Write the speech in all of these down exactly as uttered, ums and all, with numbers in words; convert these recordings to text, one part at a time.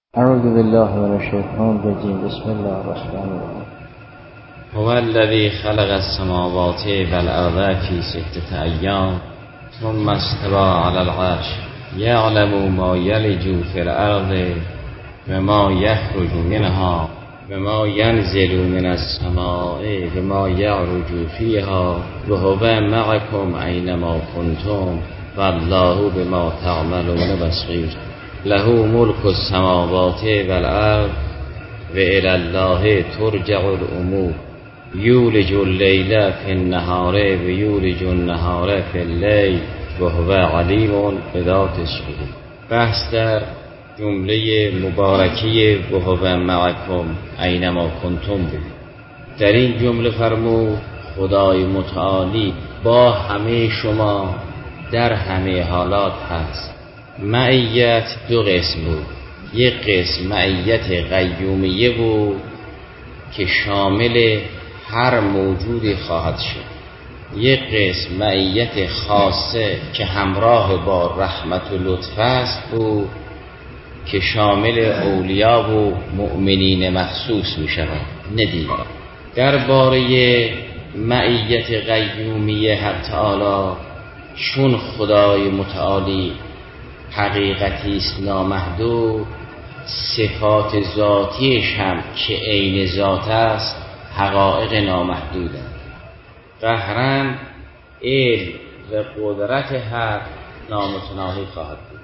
اعوذ بالله من الشیطان الرجیم. بسم الله الرحمن الرحیم. هو الذی خلق السماوات والارض فی ستة ایام ثم استوى علی العرش یعلم ما یلج فی الارض و ما یخرج منها و ما ینزل من السماء و ما یعرج فیها و هو معکم اینما کنتم والله بما تعملون بصیر. له ملک السماوات والارض و الی الله ترجع الامور یولج اللیل فی النهار و یولج النهار فی اللیل و هو علیم بذات الصدور. بحث در جمله مبارکی و هو معکم اینما کنتم بود. در این جمله فرمود خدای متعالی با همه شما در همه حالات هست. معیت دو قسم بود. یک قسم معیت قیومیه بود که شامل هر موجودی خواهد شد. یک قسم معیت خاصه که همراه با رحمت و لطف است بود که شامل اولیا و مؤمنین مخصوص می شود. ندید درباره معیت قیومیه حق تعالی چون خدای متعالی حقیقتی است نامحدود، صفات ذاتیش هم که عین ذات است حقایق نامحدوده. قهرن علم و قدرت حق نامتناهی خواهد بود،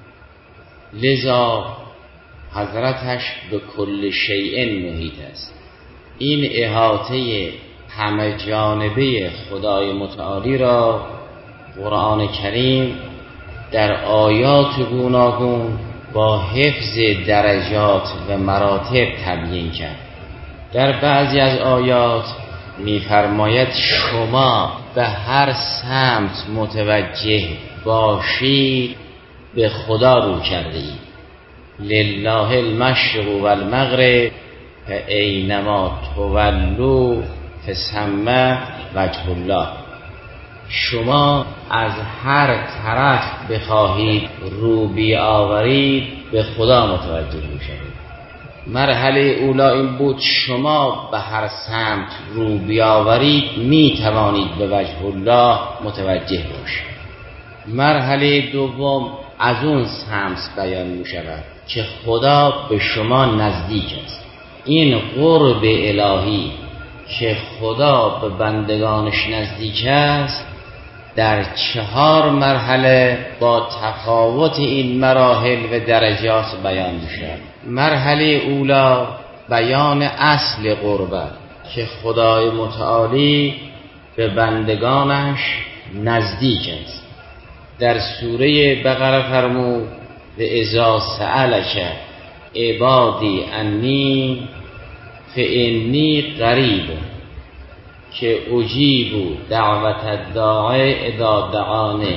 لذا حضرتش به کل شیء محیط است. این احاطه همه جانبه خدای متعالی را قرآن کریم در آیات گوناگون با حفظ درجات و مراتب تبیین کرد. در بعضی از آیات می‌فرماید شما به هر سمت متوجه باشید به خدا رو کرده اید. لله المشرق و المغرب فاینما تولوا فثم وجه الله. شما از هر طرف بخواهید رو بیاورید به خدا متوجه میشید. مرحله اولا این بود شما به هر سمت رو بیاورید می توانید به وجه الله متوجه باشید. مرحله دوم از اون سمت بیان می شود که خدا به شما نزدیک است. این قرب الهی که خدا به بندگانش نزدیک است در چهار مرحله با تفاوت این مراحل و درجات بیان میشه. مرحله اولا بیان اصل قربت که خدای متعالی به بندگانش نزدیک است. در سوره بقره فرمود و اذا سألک عبادی انی فانی قریب که اجیب دعوت الداعی اذا دعانه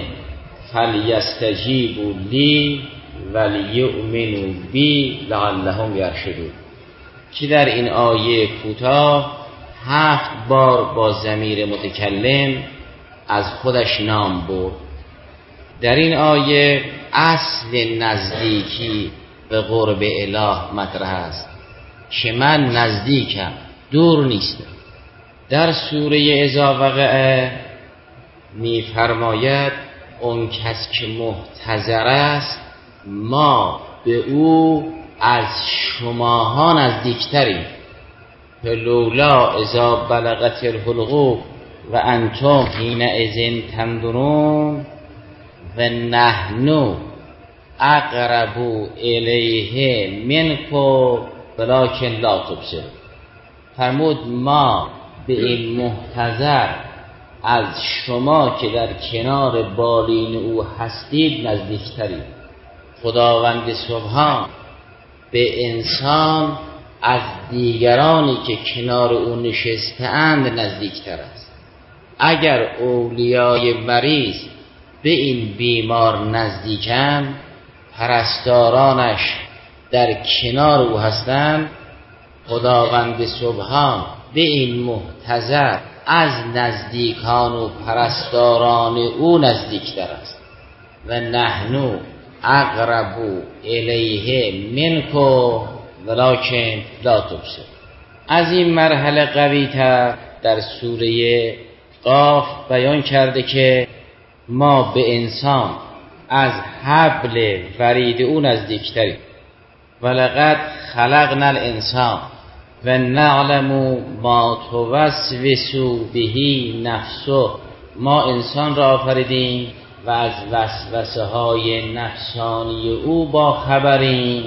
فلیستجیبوا لی ولیؤمنوا بی لعلهم یرشدون، که در این آیه کوتاه هفت بار با ضمیر متکلم از خودش نام برد. در این آیه اصل نزدیکی به قرب اله مطرح است که من نزدیکم، دور نیستم. در سوره اذا وقع می فرماید اون کس که محتضر است ما به او از شماها نزدیکتریم. فلولا اذا بلغت الحلقوم و انتم حینئذ تنظرون و نحن اقرب الیه منکم ولکن لا تبصرون. فرمود ما به این محتضر از شما که در کنار بالین او هستید نزدیکترید. خداوند سبحان به انسان از دیگرانی که کنار او نشسته‌اند نزدیکتر است. اگر اولیای مریض به این بیمار نزدیکند، پرستارانش در کنار او هستند، خداوند سبحان به این محتضر از نزدیکان و پرستاران او نزدیکتر است. و نحنو اقرب الیه منکم ولکن لا تبصر. از این مرحله قوی تر در سوره قاف بیان کرده که ما به انسان از حبل ورید او نزدیکتریم. ولقد خلقنا الانسان و نعلم ما توسوس به نفسه. ما انسان را آفریدیم و از وسوسه های نفسانی او با خبریم.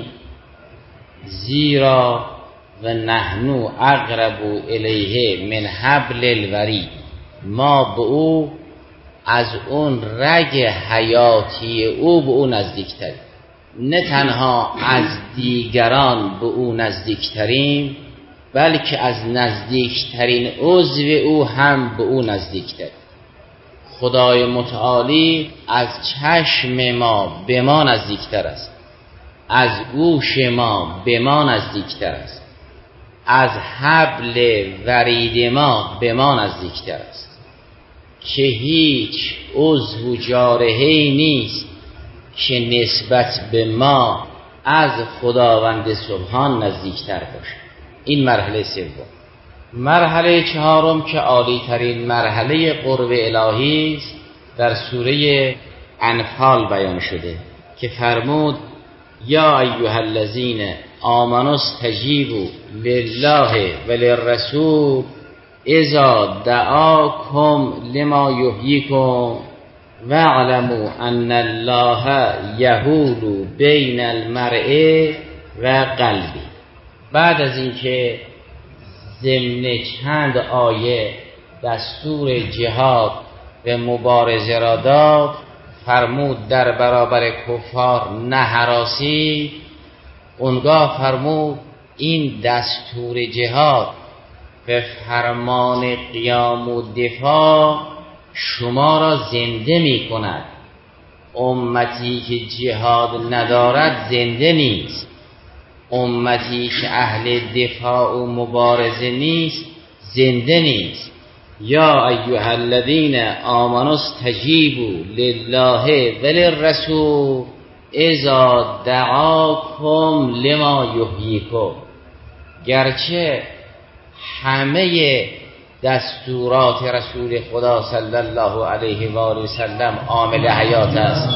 زیرا و نحنو اقرب الیه من حبل الورید. ما به او از اون رگ حیاتی او به او نزدیکتریم. نه تنها از دیگران به او نزدیکتریم، بلکه از نزدیکترین عضو او هم به او نزدیکتریم. خدای متعالی از چشم ما به ما نزدیکتر است، از گوش ما به ما نزدیکتر است، از حبل ورید ما به ما نزدیکتر است که هیچ عضو جارحه‌ای نیست که نسبت به ما از خداوند سبحان نزدیکتر باشه. این مرحله سوم. مرحله چهارم که عالی ترین مرحله قرب الهی است در سوره انفال بیان شده که فرمود یا ایها الذین آمنوا استجیبوا لله و للرسول اذا دعاکم لما یحییکم واعلموا ان الله یحول بین المرء و قلبه. بعد از اینکه ضمن چند آیه دستور جهاد و مبارزه را داد، فرمود در برابر کفار نهراسی. اونگاه فرمود این دستور جهاد به فرمان قیام و دفاع شما را زنده می کند. امتی که جهاد ندارد زنده نیست. امتی که اهل دفاع و مبارزه نیست زنده نیست. یا ایها الذین آمنوا استجیبوا لله و للرسول اذا دعاکم لما یحییکم. گرچه همه دستورات رسول خدا صلی الله علیه و آله و سلم عامل حیات است،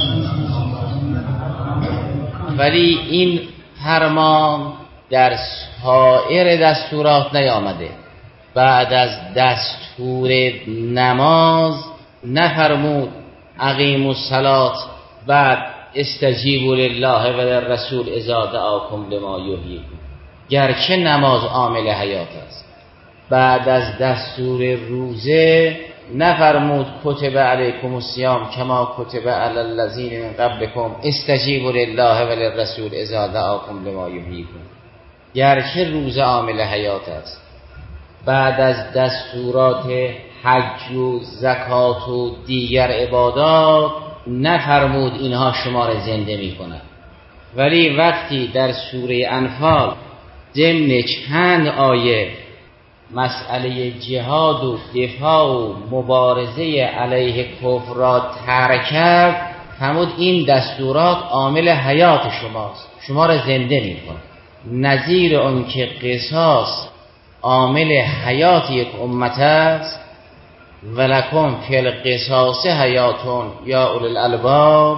ولی این فرمان در سایر دستورات نیامده. بعد از دستور نماز نفرمود اقیموا الصلاة، بعد استجیبوا لله و للرسول اذا دعاکم لما یحییکم. گرچه نماز عامل حیات است، بعد از دستور روزه نفرمود کتب علیکم الصیام کما کتب علی الذین من قبلکم استجیبوا لله و للرسول اذا دعاکم لما یحییکم. گرچه روزه عامل حیات است، بعد از دستورات حج و زکات و دیگر عبادات نفرمود اینها شما را زنده می کند. ولی وقتی در سوره انفال ضمن چند آیه مسئله جهاد و دفاع و مبارزه علیه کفر را ترک کرد، فرمود این دستورات عامل حیات شماست، شما را زنده می کند. نظیر اون که قصاص عامل حیات یک امت است، ولکم فی القصاص حیاتون یا اولی الالباب،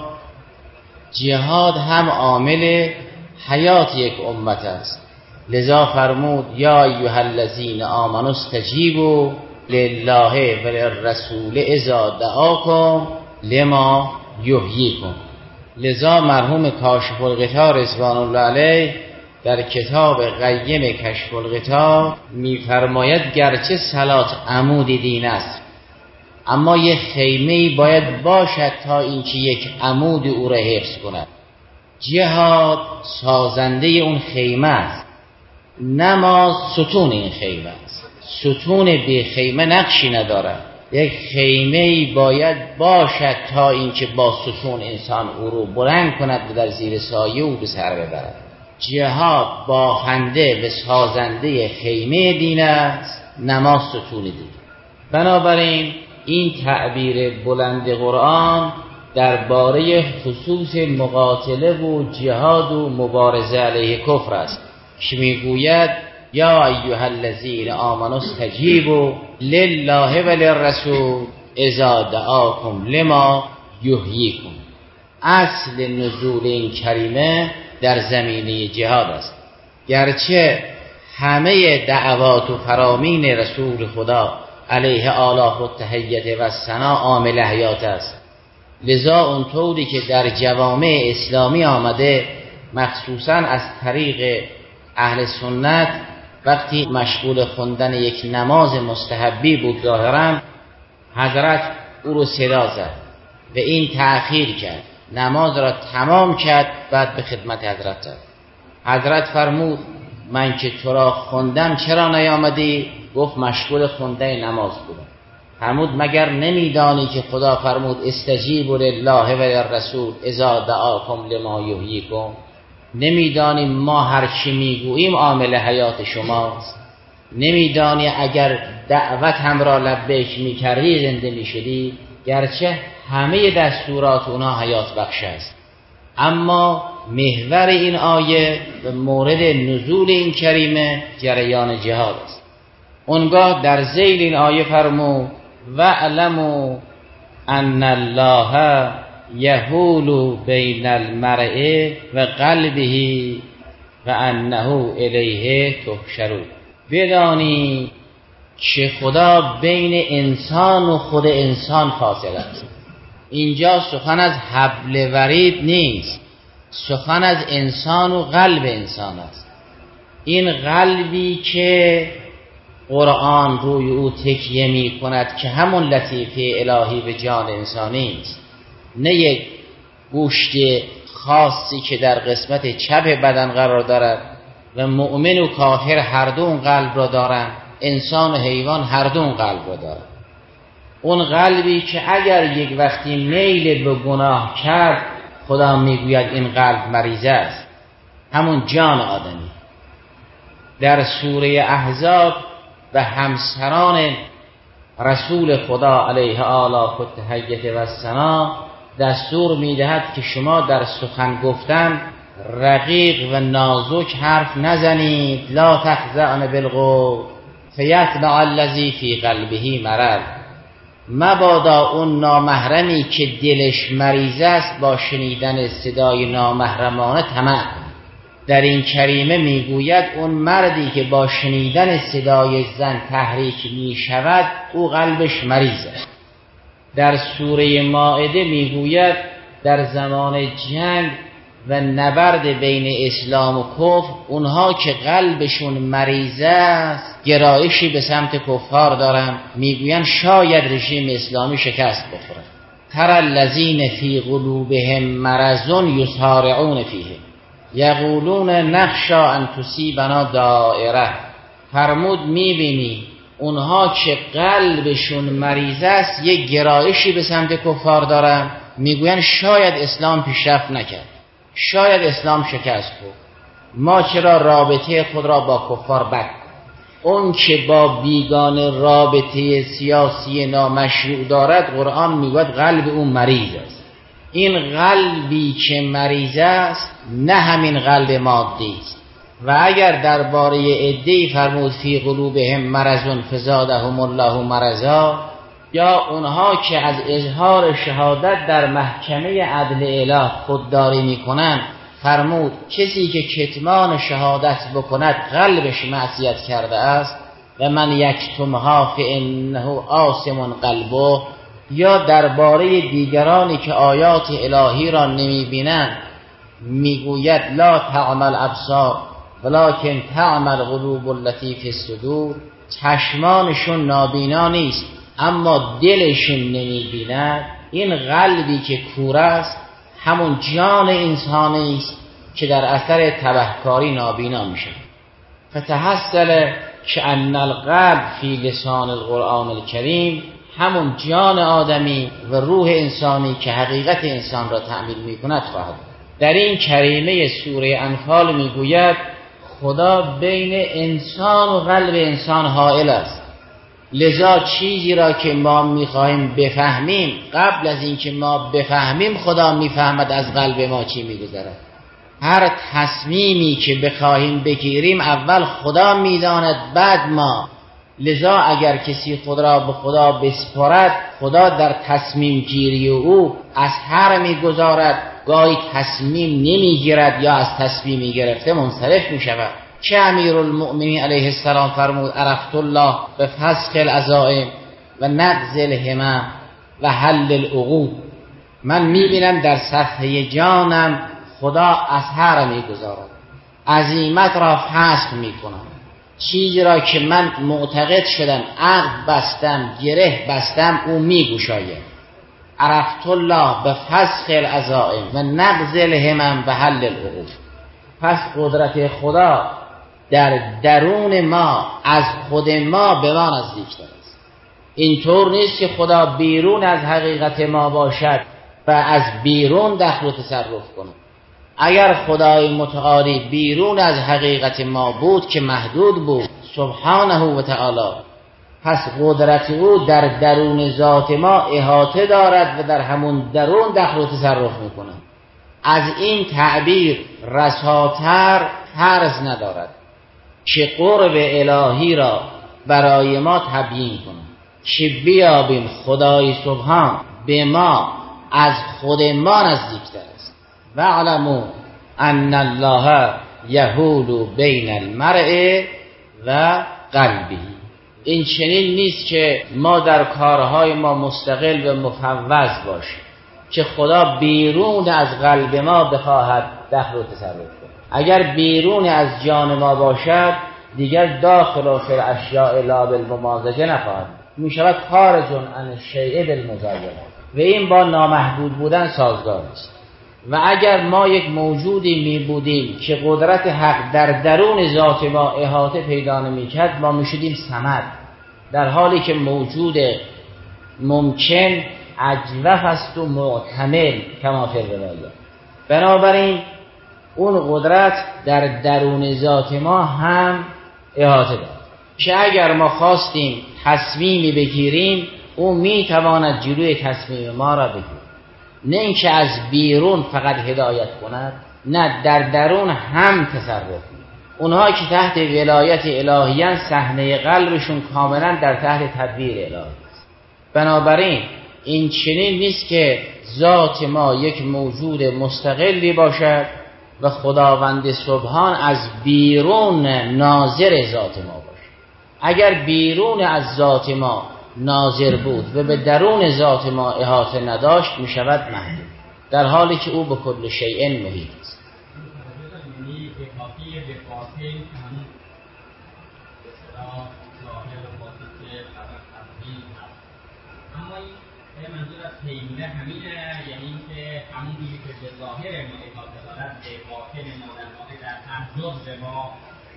جهاد هم عامل حیات یک امت است. لذا فرمود یا ایها الذین آمنوا استجیبوا لله و للرسول اذا دعاکم لما یحییکم. لذا مرحوم کاشف الغطا رضوان الله علیه در کتاب قیم کشف الغطا می‌فرماید گرچه صلات عمود دین است، اما یک خیمه‌ای باید باشد تا اینکه یک عمود او را حفظ کند. جهاد سازنده اون خیمه است، نماز ستون این خیمه است. ستون بی خیمه نقشی ندارد. یک خیمه‌ای باید باشد تا اینکه با ستون انسان او رو بلند کند و در زیر سایه او به سر ببرد. جهاد بافنده و سازنده خیمه دین است، نماز ستون دین. بنابراین این تعبیر بلند قرآن درباره خصوص مقاتله و جهاد و مبارزه علیه کفر است. که میگوید یا ایها الذین آمنوا استجیبوا لله و للرسول اذا دعاکم لما یحییکم. اصل نزول این کریمه در زمینه جهاد است. گرچه همه دعوات و فرامین رسول خدا علیه آلاف و تحیت و ثنا عامل حیات است، لذا اونطوری که در جوامع اسلامی آمده مخصوصا از طریق اهل سنت وقتی مشغول خوندن یک نماز مستحبی بود ظاهرا حضرت او رو صدا زد و این تأخیر کرد، نماز را تمام کرد، بعد به خدمت حضرت زد. حضرت فرمود من که تو را خوندم چرا نیامدی؟ گفت مشغول خوندن نماز بودم. فرمود مگر نمیدانی که خدا فرمود استجیبوا لله و للرسول اذا دعاکم لما یحییکم؟ نمیدانی ما هر چی میگوییم عامل حیات شماست؟ نمیدانی اگر دعوت هم را لبیک میکردی زنده میشدی؟ گرچه همه دستورات اونا حیات بخش است، اما محور این آیه و مورد نزول این کریمه جریان جهاد است. اونگاه در ذیل این آیه فرمود وَاعْلَمُوا أَنَّ اللَّهَ یحول بین المرء و قلبه و انه الیه تحشرون. بدانی که خدا بین انسان و خود انسان فاصل است. اینجا سخن از حبل ورید نیست، سخن از انسان و قلب انسان است. این قلبی که قرآن روی او تکیه می کند که همون لطیفه الهی به جان انسانی است، نه یک گوشت خاصی که در قسمت چپ بدن قرار دارد و مؤمن و کافر هر دو اون قلب را دارند، انسان و حیوان هر دو اون قلب را دارند. اون قلبی که اگر یک وقتی میل به گناه کرد خدا میگوید این قلب مریض است، همون جان آدمی. در سوره احزاب و همسران رسول خدا علیه آلاف و تحیت و ثنا دستور میدهد که شما در سخن گفتن رقیق و نازک حرف نزنید، لا تخضعن بالقول فیطمع الذی فی قلبه مرض. مبادا اون نامحرمی که دلش مریض است با شنیدن صدای نامحرمانه طمع. در این کریمه میگوید اون مردی که با شنیدن صدای زن تحریک میشود او قلبش مریض است. در سوره مائده میگوید در زمان جنگ و نبرد بین اسلام و کفر اونها که قلبشون مریض است گرایشی به سمت کفار دارن، میگوین شاید رژیم اسلامی شکست بخوره. تر الذین فی قلوبهم مرض یسارعون فیه یقولون نخشی ان تصیبنا دائره. فرمود میبینی اونها که قلبشون مریض است یک گرایشی به سمت کفار دارن، میگوین شاید اسلام پیشرفت نکرد، شاید اسلام شکست خورد، ما چرا رابطه خود را با کفار بد کنیم؟ اون که با بیگانه رابطه سیاسی نامشروع دارد قرآن میگوید قلب اون مریض است. این قلبی که مریض است نه همین قلب مادی است. و اگر درباره عده‌ای فرمود فی قلوبهم مرض فزادهم الله مرضا، یا اونها که از اظهار شهادت در محکمه عدل اله خودداری میکنن، فرمود کسی که کتمان شهادت بکند قلبش معصیت کرده است و من یکتمها فانه آثم قلبه. یا درباره دیگرانی که آیات الهی را نمیبینند میگوید لا تعمل ابصار ولکن تعمل قلوب التي فی الصدور. چشمانشون نابینا نیست اما دلشون نمیبیند. این قلبی که کور است همون جان انسانی است که در اثر تبهکاری نابینا میشه. فتحصل کأن القلب فی لسان القرآن الکریم، همون جان آدمی و روح انسانی که حقیقت انسان را تعمیل میکند خواهد. در این کریمه سوره انفال میگوید خدا بین انسان و قلب انسان حائل است، لذا چیزی را که ما میخواهیم بفهمیم قبل از اینکه ما بفهمیم خدا میفهمد از قلب ما چی میگذرد. هر تصمیمی که بخواهیم بگیریم اول خدا میداند بعد ما. لذا اگر کسی خود را به خدا بسپارد، خدا در تصمیم گیری او اثر میگذارد، گاهی تصمیم نمیگیرد یا از تصمیمی گرفته منصرف میشود. چه امیرالمؤمنین علیه السلام فرمود عرفت الله به فسخ العزائم و نقض الهمم و حل العقود. من میبینم در صفحه جانم خدا اثر میگذارد، عزیمت را فسخ میکنم، چیزی را که من معتقد شدم، عقد بستم، گره بستم، او میگشاید. عرفت الله به فسخ العزائم و نقض الهمم و حل العقود. پس قدرت خدا در درون ما از خود ما به ما نزدیکتر است. اینطور نیست که خدا بیرون از حقیقت ما باشد و از بیرون دخل و تصرف کنه. اگر خدای متعالی بیرون از حقیقت ما بود که محدود بود سبحانه و تعالی، پس قدرت او در درون ذات ما احاطه دارد و در همون درون دخل و تصرف میکنه. از این تعبیر رساتر فرض ندارد که قرب الهی را برای ما تبیین کنه، که بیابیم خدای سبحان به ما از خود ما نزدیکتر است. و علمو ان الله یحول بین المرء و قلبه. این چنین نیست که ما در کارهای ما مستقل و مفوض باشیم که خدا بیرون از قلب ما بخواهد دخل و تصرف کنه. اگر بیرون از جان ما باشد دیگر داخل و فی الاشیاء لا بالممازجه نخواهد می شود خارج عن الشیء بالمزایده و این با نامحدود بودن سازگار است. و اگر ما یک موجودی می بودیم که قدرت حق در درون ذات ما احاطه پیدا نمی کرد، ما می شدیم صمد، در حالی که موجود ممکن اجوف است و معتمل کما فی الروایه. بنابراین اون قدرت در درون ذات ما هم احاطه دارد که اگر ما خواستیم تصمیمی بگیریم او می تواند جلوی تصمیم ما را بگیرد. نه اینکه از بیرون فقط هدایت کند، نه در درون هم تصرف کند. اونها که تحت ولایت الهیان صحنه قلبشون کاملا در تحت تدبیر الهی است. بنابراین این چنین نیست که ذات ما یک موجود مستقلی باشد و خداوند سبحان از بیرون ناظر ذات ما باشد. اگر بیرون از ذات ما ناظر بود و به درون ذات ما احاطه نداشت می شود محدود، در حالی که او به کل شیء محیط است. اما منظور از پیمونه همینه، یعنی که همون دیگه که به ظاهر ما احاطه دارد به باطن ما در واقع در تجزیه ما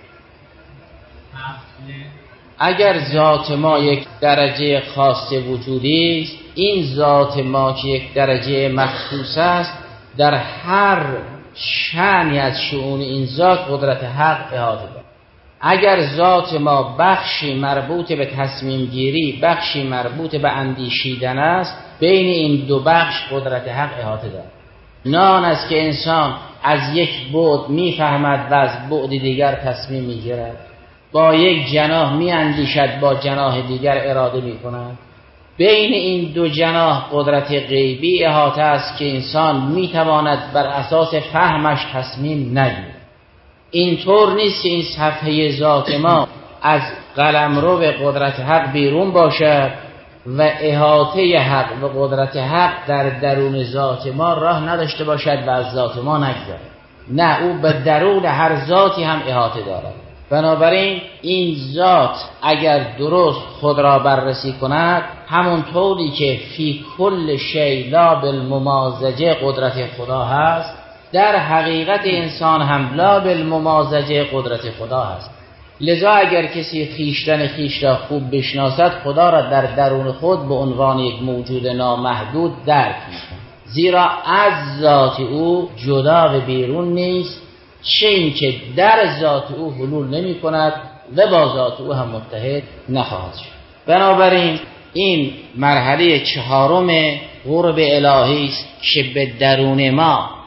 هست. اگر ذات ما یک درجه خاص وجودی است، این ذات ما که یک درجه مخصوص است در هر شأنی از شؤون این ذات قدرت حق احاطه دارد. اگر ذات ما بخشی مربوط به تصمیم گیری، بخشی مربوط به اندیشیدن است، بین این دو بخش قدرت حق احاطه دارد. نه آن است که انسان از یک بعد میفهمد و از بعد دیگر تصمیم میگیرد، با یک جناح می اندیشد با جناح دیگر اراده می کند. بین این دو جناح قدرت غیبی احاطه است که انسان می تواند بر اساس فهمش تصمیم نگیرد. اینطور نیست که این صفحه ذات ما از قلمرو قدرت حق بیرون باشد و احاطه حق و قدرت حق در درون ذات ما راه نداشته باشد و از ذات ما نگذرد. نه، او به درون هر ذاتی هم احاطه دارد. بنابراین این ذات اگر درست خود را بررسی کند، همون طوری که فی کل شیء لا بالممازجه قدرت خدا هست، در حقیقت انسان هم لا بالممازجه قدرت خدا هست. لذا اگر کسی خویشتن خویش را خوب بشناسد، خدا را در درون خود به عنوان یک موجود نامحدود درک می‌کند، زیرا از ذات او جدا و بیرون نیست، چه این که در ذات او حلول نمی کند و با ذات او هم متحد نخواهد شد. بنابراین این مرحله چهارم قرب الهی است که به درون ما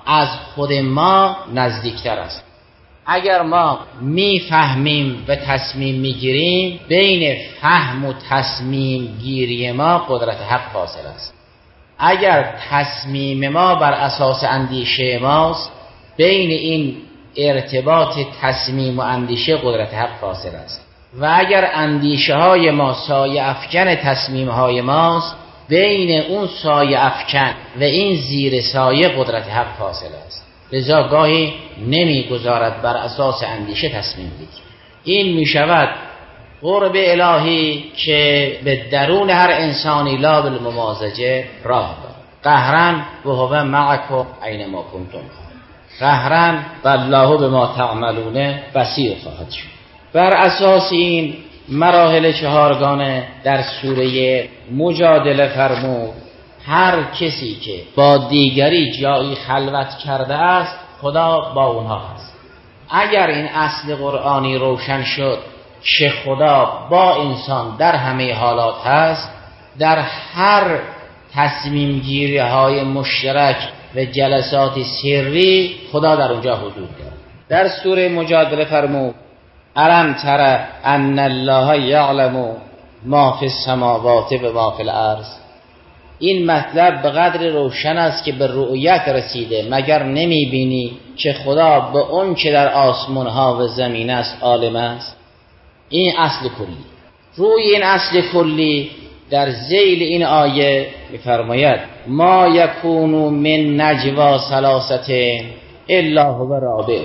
از خود ما نزدیکتر است. اگر ما میفهمیم و تصمیم میگیریم، بین فهم و تصمیم گیری ما قدرت حق فاصل است. اگر تصمیم ما بر اساس اندیشه ماست، بین این ارتباط تصمیم و اندیشه قدرت حق فاصل است. و اگر اندیشه های ما سایه افکن تصمیم های ماست، بین اون سایه افکن و این زیر سایه قدرت حق فاصل است. لذا گاهی نمیگذارد بر اساس اندیشه تصمیم بگیرد. این می شود قرب الهی که به درون هر انسانی لا بالممازجه راه دارد. قهرن و هو معکم اینما کنتم، قهرن و الله بما تعملون بصیر خواهد شد. بر اساس این مراحل چهارگانه در سوره مجادله فرمود هر کسی که با دیگری جایی خلوت کرده است، خدا با اونها هست. اگر این اصل قرآنی روشن شد که خدا با انسان در همه حالات هست، در هر تصمیم گیری های مشترک و جلسات سری خدا در اونجا حضور دارد. در سوره مجادله فرمود الم تر ان الله یعلم ما فی السماوات و ما فی الارض. این مطلب به قدر روشن است که به رؤیت رسیده. مگر نمی بینی که خدا به اون که در آسمان ها و زمین است عالم است؟ این اصل کلی. روی این اصل کلی در ذیل این آیه می‌فرماید ما یکون من نجوا ثلاثه الا هو رابع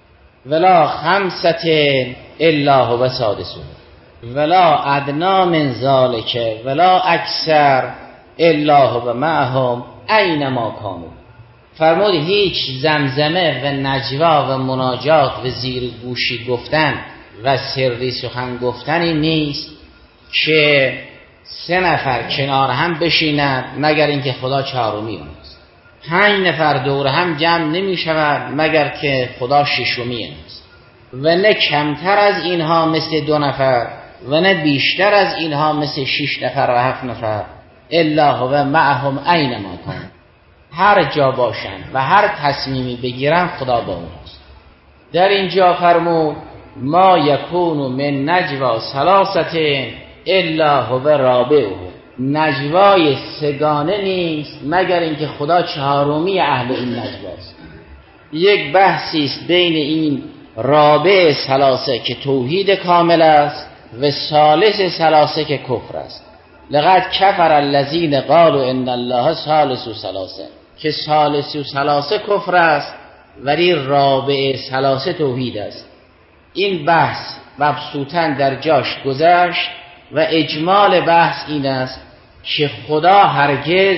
ولا خمسه الا هو سادس ولا ادنی من ذلک ولا اکثر الا هو معهم اینما کانوا. فرمود هیچ زمزمه و نجوا و مناجات و زیر گوشی گفتن و سری سخن گفتنی نیست که سه نفر کنار هم بشینن مگر اینکه خدا چهارمی اونست. پنج نفر دور هم جمع نمی شود مگر که خدا ششمی اونست. و نه کمتر از اینها مثل دو نفر و نه بیشتر از اینها مثل شش نفر و هفت نفر الا هو معهم اینما کانوا. هر جا باشن و هر تصمیمی بگیرن خدا با اونست. در اینجا فرمود ما یکون من نجوا ثلاثه الا هو رابعه. نجوای سگانه نیست مگر اینکه خدا چهارمی اهل این نجواست. یک بحثی است بین این رابع ثلاثه که توحید کامل است و ثالث ثلاثه که کفر است. لقد کفر الذین قالوا ان الله ثالث ثلاثه، که ثالث ثلاثه کفر است ولی رابع ثلاثه توحید است. این بحث مبسوطاً در جاش گذشت و اجمال بحث این است که خدا هرگز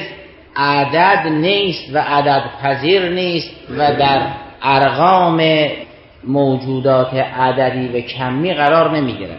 عدد نیست و عدد پذیر نیست و در ارقام موجودات عددی و کمی قرار نمیگیرد.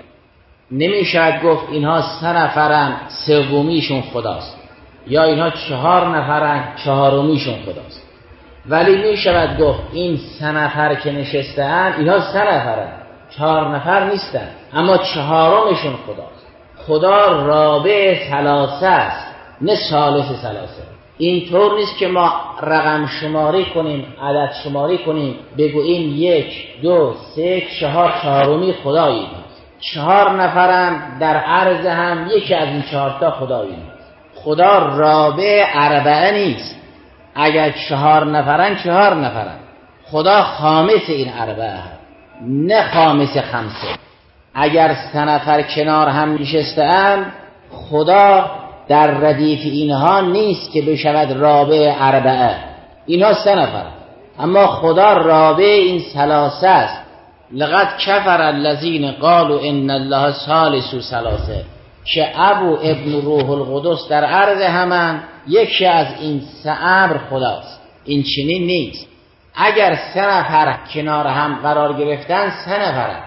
نمیشد گفت اینها سه نفرن سومیشون خداست، یا اینها چهار نفرن چهارمیشون خداست. ولی میشود گفت این سه نفر که نشستن اینها سه نفرن، چهار نفر نیستن، اما چهارمشون خداست. خدا رابع ثلاثه است نه ثالث ثلاثه. این طور نیست که ما رقم شماری کنیم، عدد شماری کنیم، بگوییم یک دو سه چهار چهارمی خدایی. چهار نفرم در عرض هم یکی از این چهارتا خدایی. خدا رابع اربعه نیست. اگر چهار نفرن چهار نفرن. خدا خامس این اربعه هست نه خامس خمسه. اگر سه نفر کنار هم نشسته‌اند خدا در ردیف اینها نیست که بشود رابع اربعه. اینها سه نفر، اما خدا رابع این ثلاثه است. لقد کفر الذین قالوا ان الله ثالث ثلاثه، که ابو ابن روح القدس در عرض همان یکی از این سه امر خداست. این چنین نیست. اگر سه نفر کنار هم قرار گرفتن سه نفرن.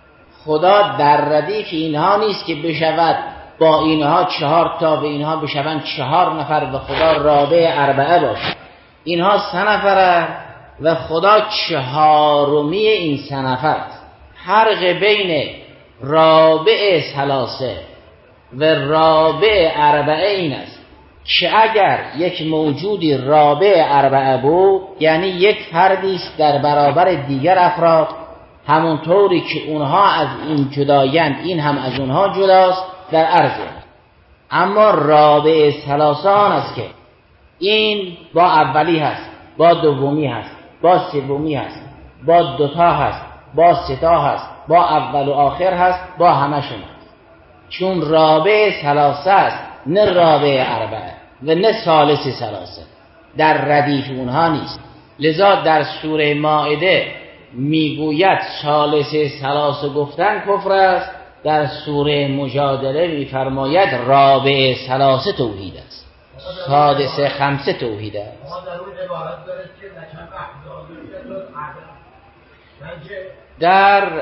خدا در ردیف اینها نیست که بشود با اینها چهار تا و اینها بشوند چهار نفر و خدا رابع اربعه باشه. اینها سه نفره و خدا چهارمی این سه نفر است. فرق بین رابع ثلاثه و رابع اربعه این است که اگر یک موجودی رابع اربعه بود، یعنی یک فردی است در برابر دیگر افراد، همونطوری که اونها از این جدایند این هم از اونها جداست در عرضه. اما رابع ثلاثه آن است که این با اولی هست، با دومی هست، با سومی هست، با دوتا هست، با ستا هست، با اول و آخر هست، با همشون هست. چون رابع ثلاثه است، نه رابع اربعه و نه ثالث ثلاثه، در ردیف اونها نیست. لذا در سوره مائده میگوید ثالث ثلاثه گفتن کفر است، در سوره مجادله میفرماید رابع ثلاثه توحید است، سادس خمسه توحید است. در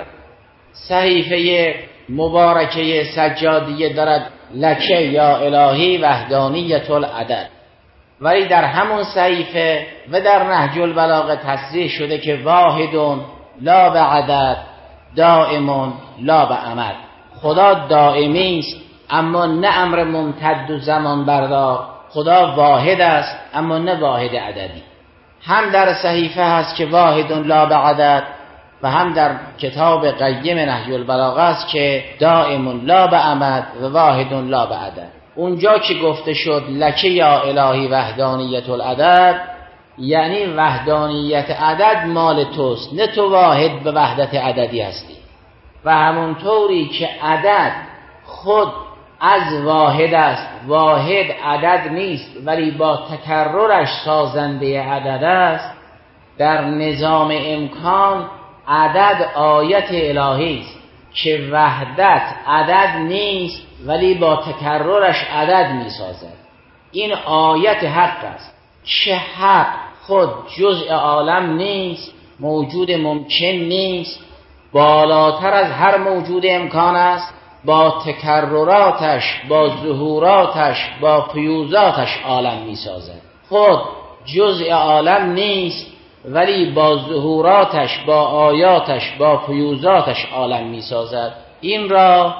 صحیفه مبارکه سجادیه دارد لکه یا الهی وحدانیت العدد، ولی در همون صحیفه و در نهج البلاغه تصریح شده که واحدون لا به عدد، دائمون لا به عمد. خدا دائمی است اما نه امر ممتد و زمان بردار، خدا واحد است اما نه واحد عددی. هم در صحیفه هست که واحدون لا به عدد و هم در کتاب قیم نهج البلاغه است که دائم لا به عمد و واحد لا به عدد. اونجا که گفته شد لکه یا الهی وحدانیت العدد، یعنی وحدانیت عدد مال توست، نه تو واحد به وحدت عددی هستی. و همونطوری که عدد خود از واحد است، واحد عدد نیست ولی با تکررش سازنده عدد است، در نظام امکان عدد آیت الهی است که وحدت عدد نیست ولی با تکررش عدد می سازد. این آیت حق است که حق خود جزء عالم نیست، موجود ممکن نیست، بالاتر از هر موجود امکان است، با تکرراتش، با ظهوراتش، با فیوزاتش عالم می سازد. خود جزء عالم نیست ولی با ظهوراتش، با آیاتش، با فیوزاتش عالم می سازد. این را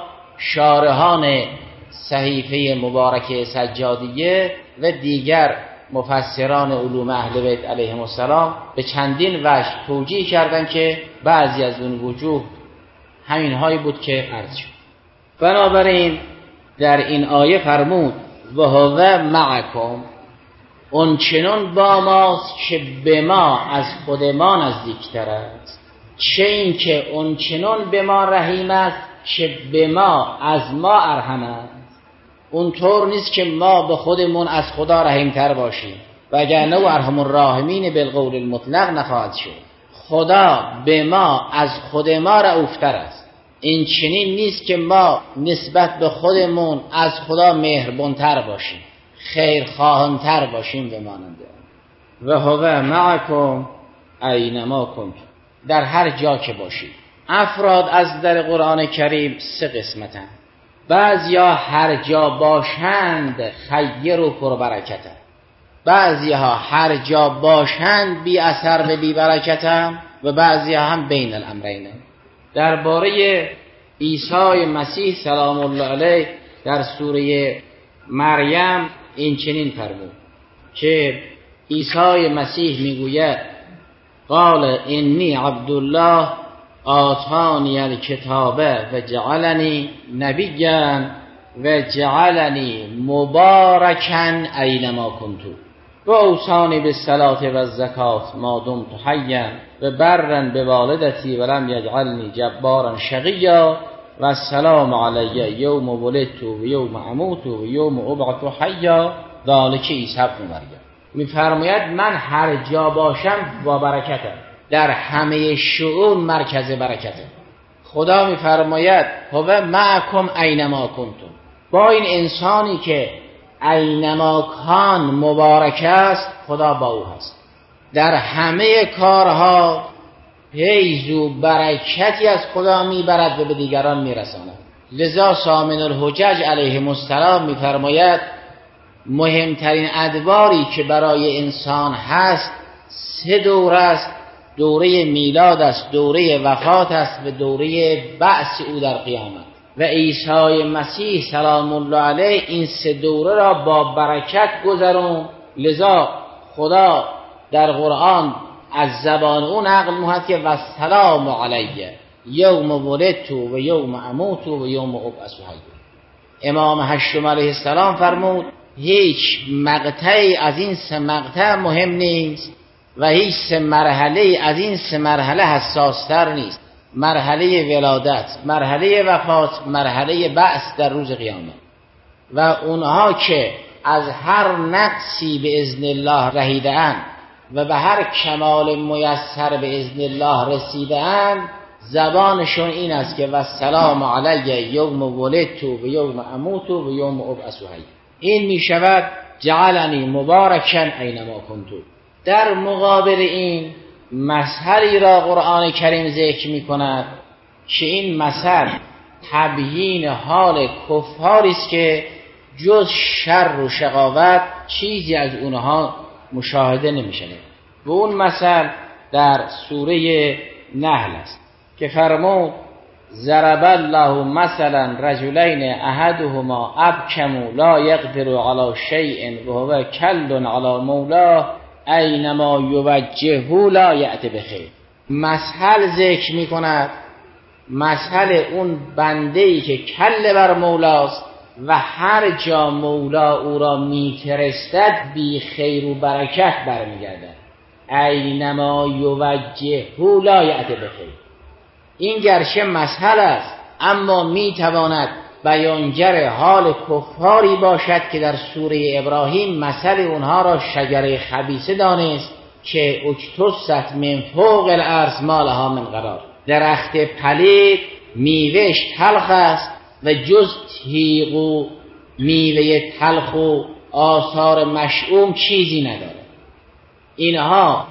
شارحان صحیفه مبارکه سجادیه و دیگر مفسران علوم اهل بیت علیهم السلام به چندین وجه توجیه کردند که بعضی از اون وجوه همین هایی بود که عرض شد. بنابراین در این آیه فرمود و هو معکم، اون چنان با ماست که به ما از خود ما نزدیکتر است، چه این که اون چنان به ما رحیم است که به ما از ما ارحم است. اون طور نیست که ما به خودمون از خدا رحیمتر باشیم، وگرنه و ارحم الراحمین بالقول المطلق نخواهد شد. خدا به ما از خود ما رؤوفتر است. این چنین نیست که ما نسبت به خودمون از خدا مهربانتر باشیم، خیرخواهانتر باشیم به ماننده. و هو معکم اینما کنتم، در هر جا که باشید. افراد از در قرآن کریم سه قسمتن. بعضیا هر جا باشند خیر و پربرکتن، بعضیها هر جا باشند بی اثر و بی برکتن، و بعضیها هم بین الامرین. درباره عیسی مسیح سلام الله علیه در سوره مریم این چنین فرمود که عیسی مسیح میگوید قال انی عبدالله آتانی الکتاب و جعلنی نبیا و جعلنی مبارکا اینما کنتو و اوصانی بالصلاة و الزکات ما دمت حیا و برا بوالدتی ولم یجعلنی جبارا شقیا و السلام علی یوم ولدت و یوم اموت و یوم ابعث حیا ذالک عیسی ابن مریم. میفرماید من هر جا باشم با برکتم، در همه شؤون مرکز برکتم. خدا میفرماید هو معکم اینما کنتم، با این انسانی که اینما کان مبارک است، خدا با او هست. در همه کارها فیض و برکتی از خدا میبرد و به دیگران میرساند. لذا سامن الحجج علیهم السلام میفرماید مهمترین ادواری که برای انسان هست سه دوره است: دوره میلاد است، دوره وفات است و دوره بعث او در قیامت. و عیسی مسیح سلام الله علیه این سه دوره را با برکت گذرون. لذا خدا در قرآن از زبان اون نقل می‌کند که و سلام علیه یوم ولدت و یوم اموت و یوم ابعث حیا. امام هشتم علیه السلام فرمود هیچ مقطعی از این سه مقطع مهم نیست و هیچ سه مرحله از این سه مرحله حساستر نیست: مرحله ولادت، مرحله وفات، مرحله بعث در روز قیامت. و اونها که از هر نقصی به اذن الله رهیده‌اند و به هر کمال میسر به اذن الله رسیده‌اند، زبانشون این است که و سلام علیه یوم ولدت و یوم اموت و یوم ابعث حیا. این می شود جعلنی مبارکا اینما کنت. در مقابل این مثلی را قرآن کریم ذکر می کند که این مثل تبیین حال کفاری است که جز شر و شقاوت چیزی از اونها مشاهده نمی شود. و اون مثل در سوره نحل است که فرمود ضرب الله مثلا رجلین احدهما ابکم لا یقدر علی شیء و هو کل علی مولاه اینما یوجهه لا یأتی بخیر. مثل ذکر می کند مثل اون بنده‌ای که کل بر مولاست و هر جا مولا او را می‌فرستد بی خیر و برکت برمیگردد. اینما یوجهه لا یأتی بخیر. این گرچه مثل است اما میتواند بیانگر حال کفاری باشد که در سوره ابراهیم مثل اونها را شجره خبیثه دانست که اجتثت من فوق الارض ما لها من قرار. درخت پلید میوهش تلخ است و جز تیغ و میوه تلخ و آثار مشؤوم چیزی نداره. اینها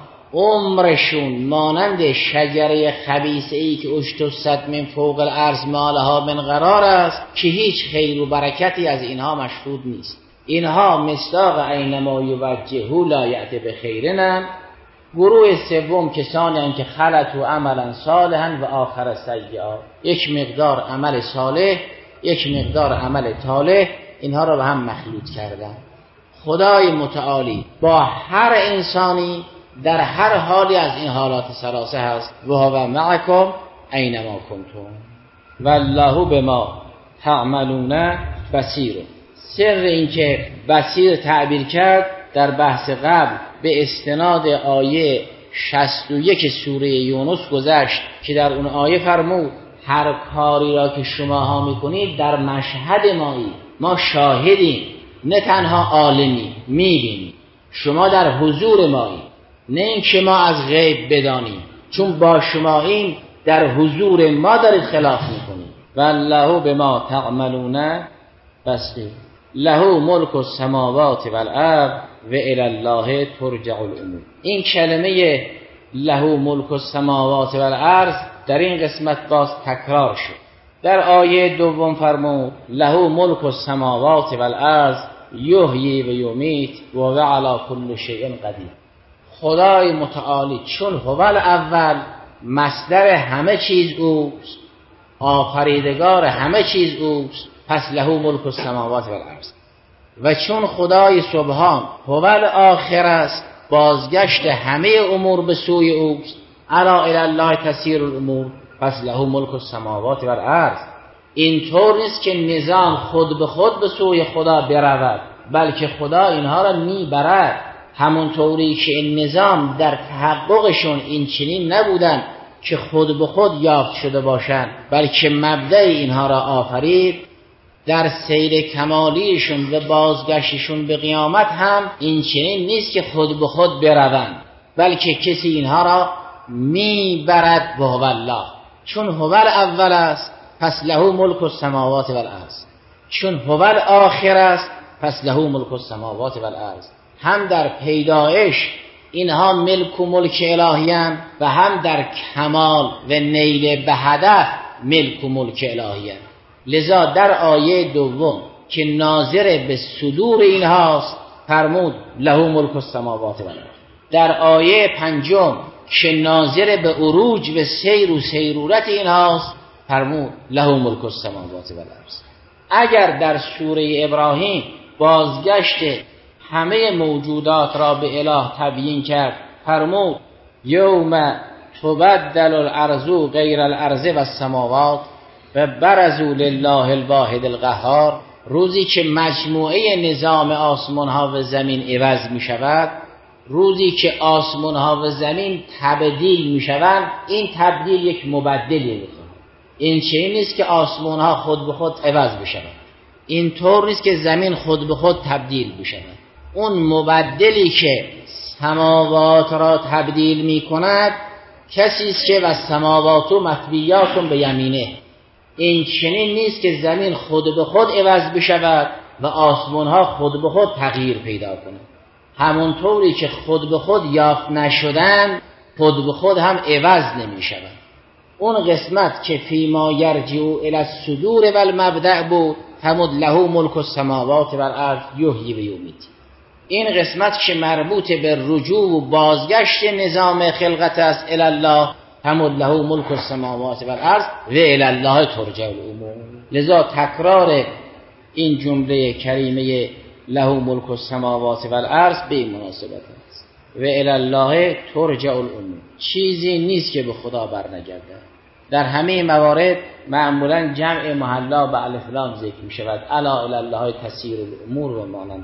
عمرشون مانند شجره خبیثه ای که اجتثت من فوق الارض ما لها من قرار است که هیچ خیر و برکتی از اینها مشهود نیست. اینها مصداق اینما یوجهه لا یأتی بخیرن. گروه سوم کسانی که خلطوا عملا صالحا و آخر سیئا، یک مقدار عمل صالح یک مقدار عمل طالح اینها را به هم مخلوط کردن. خدای متعالی با هر انسانی در هر حالی از این حالات ثلاثه هست. و هو معکم اینما کنتم والله بما تعملون بصیر. سر این که بصیر تعبیر کرد در بحث قبل به استناد آیه شصت و یک سوره یونس گذشت که در اون آیه فرمود هر کاری را که شماها میکنید در مشهد مایی، ما شاهدیم، نه تنها عالمی میبینیم، شما در حضور مایی، نه این که ما از غیب بدانیم، چون با شماییم در حضور ما دارید خلاف میکنید. والله بما تعملون بصیر. له ملک السماوات والارض و الی الله ترجع الامور. این کلمه له ملک السماوات والارض در این قسمت باز تکرار شد. در آیه دوم فرمود له ملک السماوات والارض یحیی و یمیت و هو علی کل شیء قدیر. خدای متعالی چون هو الاول مصدر همه چیز اوست، آفریدگار همه چیز اوست، پس له ملک السماوات والارض. و چون خدای سبحان هو الاخر است، بازگشت همه امور به سوی اوست، الا الی الله تسیر الامور، پس له ملک السماوات والارض. اینطور نیست که نظام خود به خود به سوی خدا برود، بلکه خدا اینها را میبرد. همونطوری که این نظام در تحققشون این چنین نبودن که خود به خود یافت شده باشند، بلکه مبدأ اینها را آفرید، در سیر کمالیشون و بازگشتشون به قیامت هم این چنین نیست که خود به خود بروند، بلکه کسی اینها را میبرد به هو الله. چون هو الاول است پس له ملک السماوات والارض، چون هو الاخر است پس له ملک السماوات والارض. هم در پیدایش اینها ملک و ملک الهیان و هم در کمال و نیل به هدف ملک و ملک الهیان. لذا در آیه دوم که ناظر به صدور اینهاست فرمود له ملک السماوات والارض. در آیه پنجم که ناظر به عروج و سیر و سیرورت اینهاست فرمود له ملک السماوات و الارض. اگر در سوره ابراهیم بازگشت همه موجودات را به اله تبیین کرد، فرمود یوم تبدل الارض غیر الارض و السماوات و برزوا لله الواحد القهار، روزی که مجموعه نظام آسمان ها و زمین عوض می شود، روزی که آسمان ها و زمین تبدیل می شوند، این تبدیل یک مبدلی میخواد. این چیزی نیست که آسمان ها خود به خود عوض بشوند، این طور نیست که زمین خود به خود تبدیل بشود. اون مبدلی که سماوات را تبدیل می کند کسی است که و سماوات مطویات به یمینه. این چنین نیست که زمین خود به خود عوض بشود و آسمان ها خود به خود تغییر پیدا کنند. همونطوری که خود به خود یافت نشدن، خود به خود هم عوض نمی شود. اون قسمت که فیما یرجع الی الصدور و المبدأ بود، همون له ملک السماوات و الارض یحیی و یمیت. این قسمت که مربوط به رجوع و بازگشت نظام خلقت است الی الله، همون له ملک السماوات و الارض و الی الله ترجع الامور. لذا تکرار این جمله کریمه له ملک السماوات و الارض به این مناسبت است. و الی الله ترجع الامور، چیزی نیست که به خدا برنگردد. در همه موارد معمولا جمع محلا به الف لام ذکر می شود، الا الی الله تسیر الامور و مانند.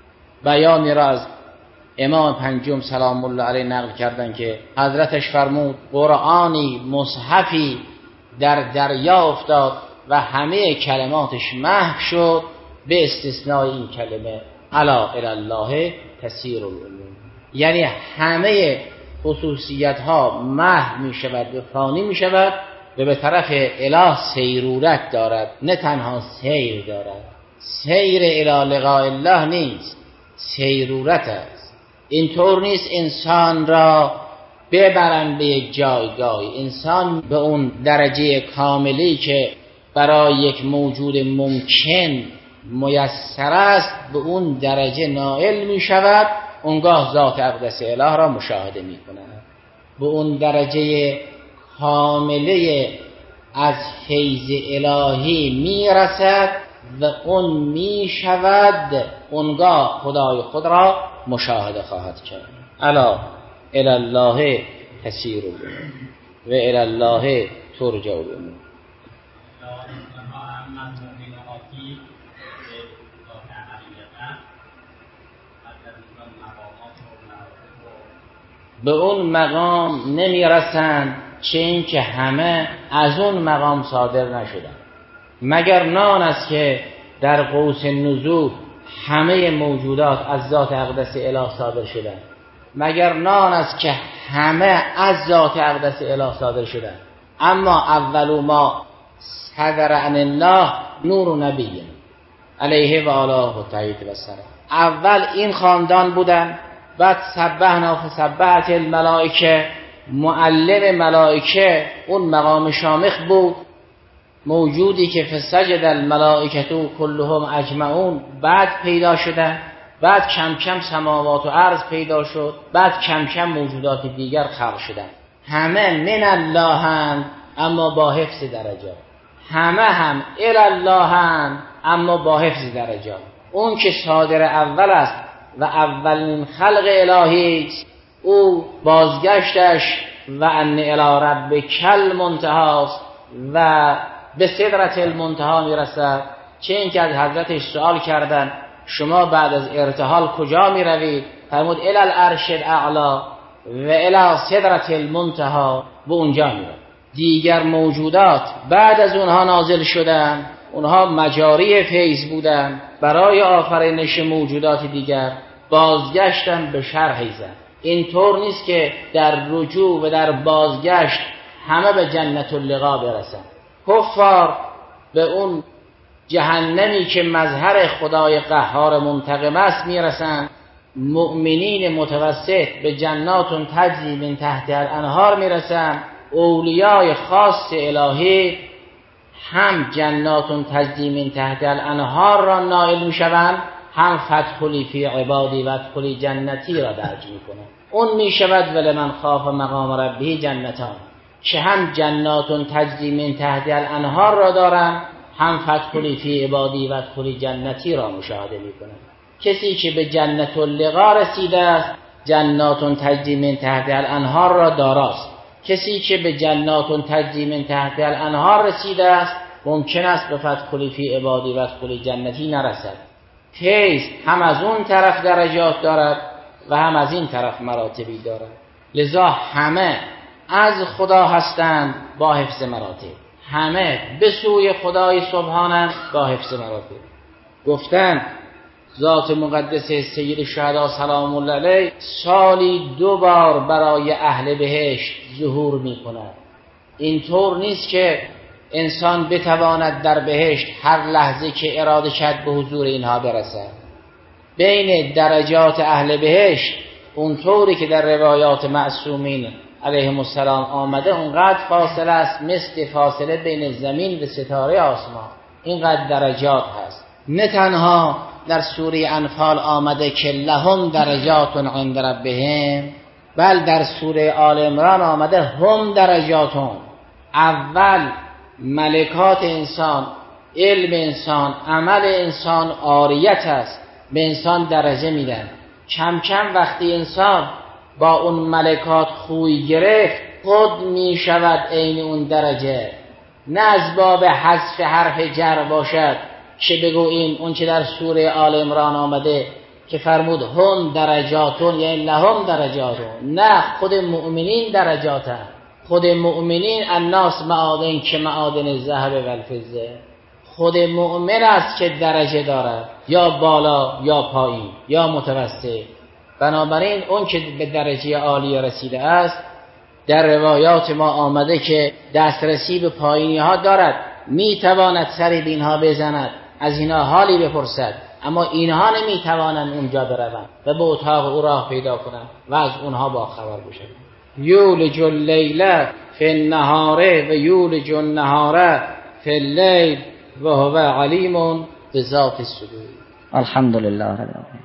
بیانی را از امام پنجم سلام الله علیه نقل کردن که حضرتش فرمود قرآنی مصحفی در دریا افتاد و همه کلماتش محو شد به استثناء این کلمه الا الی الله تسیر الامور. یعنی همه خصوصیت ها محو می شود و فانی می شود و به طرف اله سیرورت دارد، نه تنها سیر دارد. سیر الی لقاء الله نیست، سیرورت است. اینطور نیست انسان را ببرن به یک جایگاهی، انسان به اون درجه کاملی که برای یک موجود ممکن میسر است به اون درجه نائل می شود، اونگاه ذات اقدس اله را مشاهده می کند. به اون درجه کامله از فیض الهی می رسد و اون می شود، اونگاه خدای خود را مشاهده خواهد کرد. الا الی الله تسیر الامور و الی الله ترجع الامور. به اون مقام نمی رسند چه این که همه از اون مقام صادر نشدن. مگر نان است که در قوس نزول همه موجودات از ذات اقدس اله صادر شدن؟ مگر نان است که همه از ذات اقدس اله صادر شدن؟ اما اول ما صدر عن الله نور نبی علیه و آله و تایید و سلام. اول این خاندان بودن، بعد سبحنا فسبحت الملائکه، معلم ملائکه اون مقام شامخ بود، موجودی که فسجد الملائکه کلهم اجمعون بعد پیدا شدن. بعد کم کم سماوات و ارض پیدا شد، بعد کم کم موجودات دیگر خلق شدن. همه من الله هم اما با حفظ درجات، همه هم الی الله هم اما با حفظ درجات. اون که صادر اول است و اولین خلق الهی است، او بازگشتش و ان الی ربک المنتهاست و به سدرة المنتها میرسد. چه این که از حضرتش سوال کردن شما بعد از ارتحال کجا می روید؟ فرمود الی العرش الاعلی و الی سدرة المنتها، به اونجا می روید. دیگر موجودات بعد از اونها نازل شدن، اونها مجاری فیض بودن برای آفرینش موجودات دیگر، بازگشتن به شرح ایزد. این طور نیست که در رجوع و در بازگشت همه به جنت اللقا برسن. کفار به اون جهنمی که مظهر خدای قهار منتقم است میرسند. مؤمنین متوسط به جنات تجری من تحت الانهار میرسند. اولیای خاص الهی هم جنات تجری من تحت الانهار را نائل میشوند، هم فدخلی فی عبادی و ادخلی جنتی را درج میکنند. اون میشود ولمن خاف مقام ربه جنتان. که هم جنات تجری من تحتها الانهار را دارند، هم فادخلی فی عبادی و ادخلی جنتی را مشاهده میکنند. کسی که به جنت اللقا رسیده است جنات تجری من تحتها الانهار را داراست. کسی که به جنات تجری من تحتها الانهار رسیده است ممکن است به فادخلی فی عبادی و ادخلی جنتی نرسد. حیث هم از اون طرف درجات دارد و هم از این طرف مراتبی دارد. لذا همه از خدا هستند با حفظ مراتب، همه به سوی خدای سبحانه با حفظ مراتب. گفتن ذات مقدس سید الشهدا سلام الله علیه سالی دو بار برای اهل بهشت ظهور می کند. اینطور نیست که انسان بتواند در بهشت هر لحظه که اراده شد به حضور اینها برسد. بین درجات اهل بهشت اونطوری که در روایات معصومین علیهم السلام آمده اونقدر فاصله است مثل فاصله بین زمین و ستاره آسمان. اینقدر درجات هست. نه تنها در سوره انفال آمده که لهم درجات عند ربهم، بل در سوره آل عمران آمده هم درجاتون. اول ملکات انسان، علم انسان، عمل انسان عاریت است، به انسان درجه میدن. کم کم وقتی انسان با اون ملکات خوی گرفت خود می شود عین اون درجه. نه از باب حذف حرف جر باشد که بگوییم اون که در سوره آل عمران آمده که فرمود هم درجاتون یعنی لهم درجاتون. نه، خود مؤمنین درجاتن. خود مؤمنین الناس معادن که معادن الذهب و الفضه. خود مؤمن است که درجه دارد، یا بالا یا پایین یا متوسط. بنابراین اون که به درجه عالی رسیده است در روایات ما آمده که دسترسی به پایینی ها دارد، میتواند سری به اینها بزند، از اینها حالی بپرسد، اما اینها نمیتوانند اونجا بروند و به اتاق او راه پیدا کنند و از اونها با خبر بشوند. یولج اللیل فی النهار و یولج النهار فی اللیل و هو علیم بذات الصدور. الحمد لله رب العالمین.